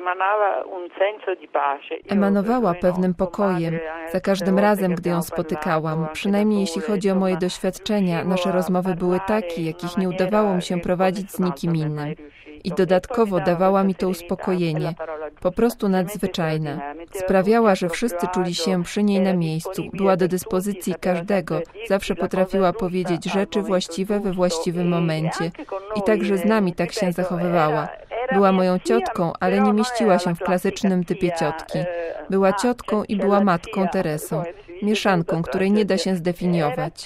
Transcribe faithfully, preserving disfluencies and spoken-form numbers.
Emanowała pewnym pokojem za każdym razem, gdy ją spotykałam. Przynajmniej jeśli chodzi o moje doświadczenia, nasze rozmowy były takie, jakich nie udawało mi się prowadzić z nikim innym. I dodatkowo dawała mi to uspokojenie, po prostu nadzwyczajne. Sprawiała, że wszyscy czuli się przy niej na miejscu, była do dyspozycji każdego, zawsze potrafiła powiedzieć rzeczy właściwe we właściwym momencie. I także z nami tak się zachowywała. Była moją ciotką, ale nie mieściła się w klasycznym typie ciotki. Była ciotką i była matką Teresą, mieszanką, której nie da się zdefiniować.